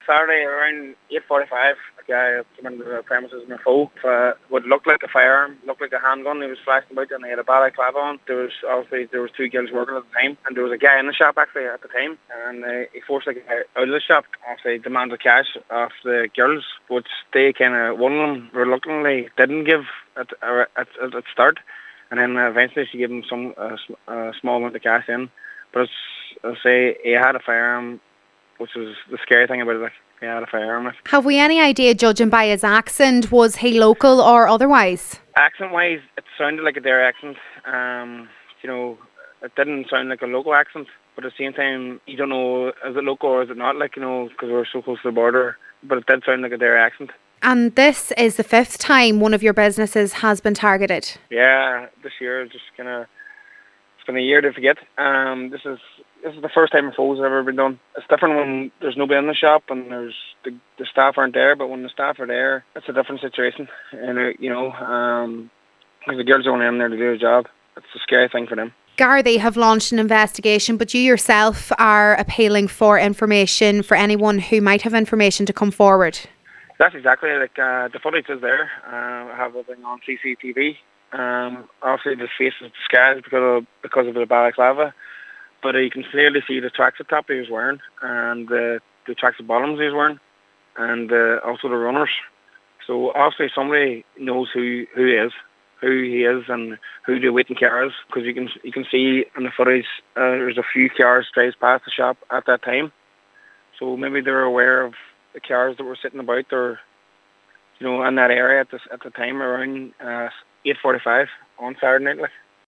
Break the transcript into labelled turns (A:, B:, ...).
A: Saturday around 8:45, a guy came into the premises in a foe. What looked like a firearm, looked like a handgun. He was flashing about and he had a balaclava on. There was two girls working at the time, and there was a guy in the shop actually at the time, and he forced the guy out of the shop. Actually demanded cash off the girls, which they kind of, one of them reluctantly didn't give at start, and then eventually she gave him a small amount of cash in. But I'll say he had a firearm, which was the scary thing about it. Like, he had a firearm.
B: Have we any idea, judging by his accent, was he local or otherwise?
A: Accent-wise, it sounded like a Derry accent. It didn't sound like a local accent, but at the same time, you don't know, is it local or is it not, because we're so close to the border. But it did sound like a Derry accent.
B: And this is the 5th time one of your businesses has been targeted.
A: Yeah, this year it's been a year to forget. This is the first time a foes have ever been done. It's different when there's nobody in the shop and there's the staff aren't there, but when the staff are there, it's a different situation. And because the girls are only in there to do a job, it's a scary thing for them.
B: Gardaí have launched an investigation, but you yourself are appealing for information for anyone who might have information to come forward.
A: That's exactly the footage is there. I have everything on CCTV. Obviously, the face is disguised because of the balaclava, but you can clearly see the tracksuit top he was wearing and the tracksuit bottoms he was wearing, and also the runners. So obviously, somebody knows who he is, and who the waiting car is, because you can see in the footage there's a few cars straight past the shop at that time. So maybe they're aware of the cars that were sitting about, or in that area at the time around 8:45 on Saturday night.